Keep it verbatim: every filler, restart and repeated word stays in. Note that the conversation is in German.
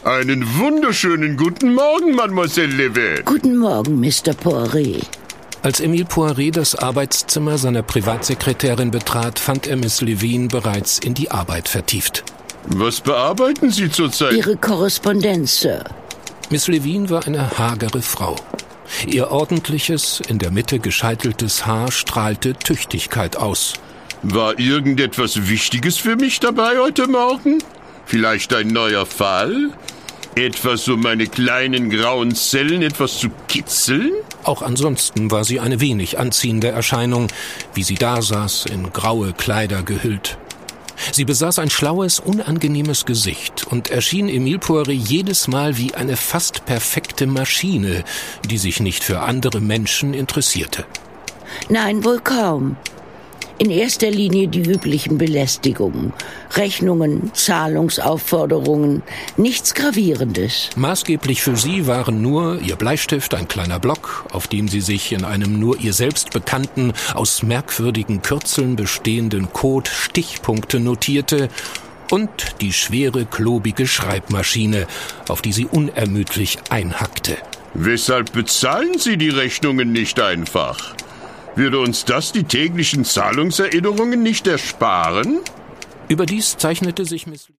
Einen wunderschönen guten Morgen, Mademoiselle Levet. Guten Morgen, Mister Poiret. Als Emile Poiret das Arbeitszimmer seiner Privatsekretärin betrat, fand er Miss Levine bereits in die Arbeit vertieft. Was bearbeiten Sie zurzeit? Ihre Korrespondenz, Sir. Miss Levine war eine hagere Frau. Ihr ordentliches, in der Mitte gescheiteltes Haar strahlte Tüchtigkeit aus. War irgendetwas Wichtiges für mich dabei heute Morgen? Vielleicht ein neuer Fall? Etwas, um meine kleinen grauen Zellen etwas zu kitzeln? Auch ansonsten war sie eine wenig anziehende Erscheinung, wie sie dasaß, in graue Kleider gehüllt. Sie besaß ein schlaues, unangenehmes Gesicht und erschien Emile Poiret jedes Mal wie eine fast perfekte Maschine, die sich nicht für andere Menschen interessierte. Nein, wohl kaum. In erster Linie die üblichen Belästigungen. Rechnungen, Zahlungsaufforderungen, nichts Gravierendes. Maßgeblich für sie waren nur ihr Bleistift, ein kleiner Block, auf dem sie sich in einem nur ihr selbst bekannten, aus merkwürdigen Kürzeln bestehenden Code Stichpunkte notierte, und die schwere, klobige Schreibmaschine, auf die sie unermüdlich einhackte. Weshalb bezahlen Sie die Rechnungen nicht einfach? Würde uns das die täglichen Zahlungserinnerungen nicht ersparen? Überdies zeichnete sich Miss